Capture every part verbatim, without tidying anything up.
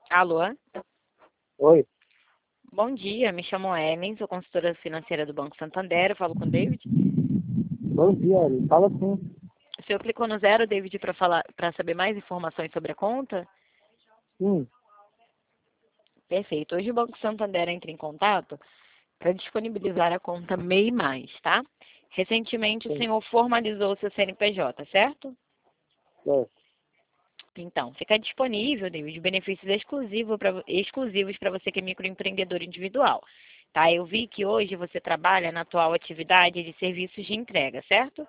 Alô? Oi, Bom dia, me chamo Ellen, sou consultora financeira do Banco Santander, eu falo com o David. bom dia, Ellen. Fala sim. O senhor clicou no zero, David, para falar, para saber mais informações sobre a conta? Sim, Perfeito. Hoje o Banco Santander entra em contato para disponibilizar a conta M E I Mais, tá? Recentemente o sim, senhor formalizou o seu C N P J, certo? é. Então, fica disponível, David, benefícios exclusivos para exclusivos para você que é microempreendedor individual. Tá? Eu vi que hoje você trabalha na atual atividade de serviços de entrega, certo?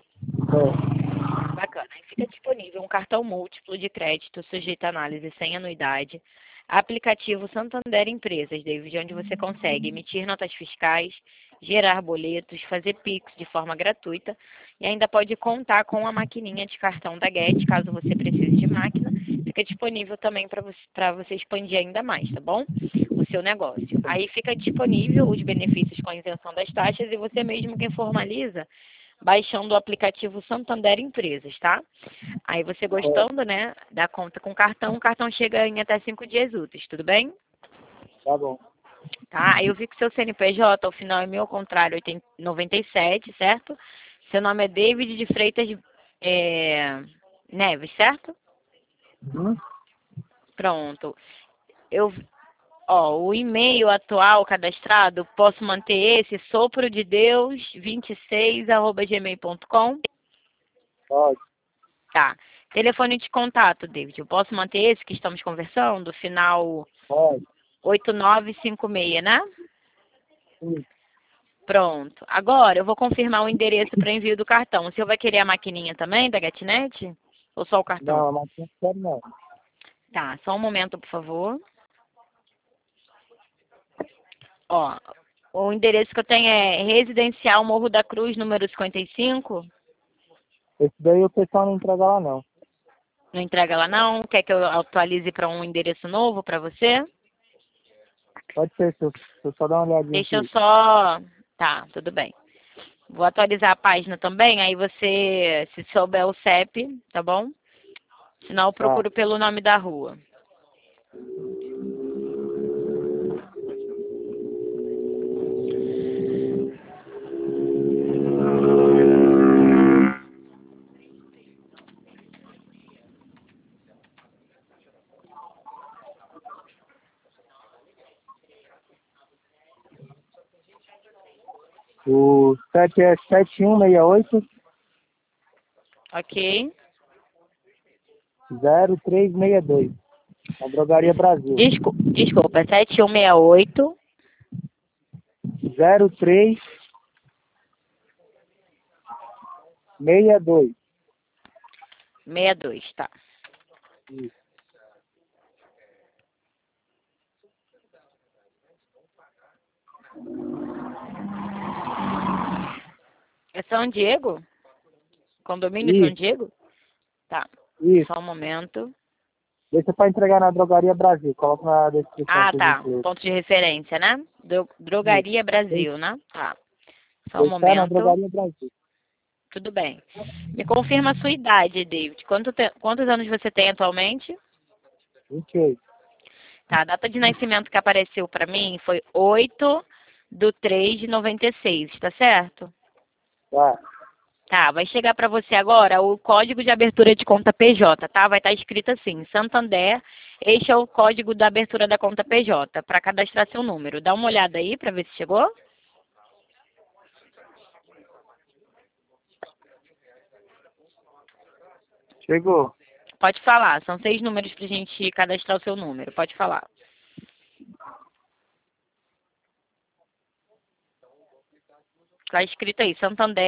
É. Bacana. Aí fica disponível um cartão múltiplo de crédito sujeito a análise sem anuidade, aplicativo Santander Empresas, David, onde você consegue emitir notas fiscais, gerar boletos, fazer Pix de forma gratuita e ainda pode contar com a maquininha de cartão da Get, caso você precise de máquina. Fica disponível também para você, para você expandir ainda mais, tá bom? O seu negócio. Aí fica disponível os benefícios com a isenção das taxas e você mesmo quem formaliza baixando o aplicativo Santander Empresas, tá? Aí você gostando, né, da conta com cartão, o cartão chega em até cinco dias úteis, tudo bem? Tá bom. Tá? Aí eu vi que seu C N P J, ao final é meu ao contrário, noventa e sete, certo? Seu nome é David de Freitas é, Neves, certo? Hum? Pronto. Eu, ó, o e-mail atual cadastrado, posso manter esse, sopro de Deus vinte e seis arroba gmail ponto com? Pode, Tá. Telefone de contato, David. Eu posso manter esse que estamos conversando? Final pode. oito nove cinco seis, né? Sim. Pronto. Agora eu vou confirmar o endereço para envio do cartão. O senhor vai querer a maquininha também da GetNet? Ou só o cartão? Não, mas não quero não. Tá, só um momento, por favor. Ó, o endereço que eu tenho é Residencial Morro da Cruz, número cinquenta e cinco. Esse daí o pessoal não entrega lá não. Não entrega lá não? Quer que eu atualize para um endereço novo para você? Pode ser, se eu, se eu só dar uma olhadinha Deixa eu aqui. só... Tá, tudo bem. Vou atualizar a página também, aí você, se souber o C E P, tá bom? Senão eu Tá. procuro pelo nome da rua. O sete é sete um seis oito Ok? zero três seis dois. A Drogaria Brasil. Desculpa, desculpa, sete um seis oito. zero três seis dois. seis dois, tá. Isso. É São Diego? Condomínio São Isso. Diego? Tá. Isso. Só um momento. Deixa pra entregar na Drogaria Brasil. Coloca na descrição, Ah, por tá. gentileza. Ponto de referência, né? Dro- Isso. Drogaria Tem Brasil, né? Tá. Só um deixar na momento. Drogaria Brasil. Tudo bem. Me confirma a sua idade, David. Quanto te- Quantos anos você tem atualmente? vinte e oito. Tá, a data de nascimento que apareceu para mim foi oito do três de noventa e seis, tá certo? Tá. Tá, vai chegar para você agora o código de abertura de conta P J, tá? Vai estar escrito assim, Santander, este é o código da abertura da conta P J, para cadastrar seu número. Dá uma olhada aí para ver se chegou. Chegou. Pode falar, são seis números para a gente cadastrar o seu número, pode falar. Tá escrito aí, Santander.